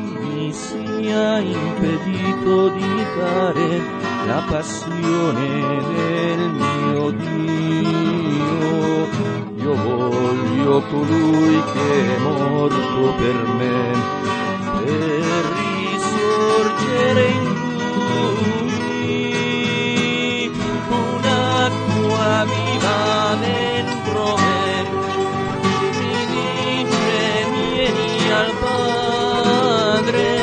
non mi sia impedito di imitare la passione del mio Dio. Io voglio colui che è morto per me, per risorgere in lui, un'acqua viva dentro me, mi dice vieni al Padre.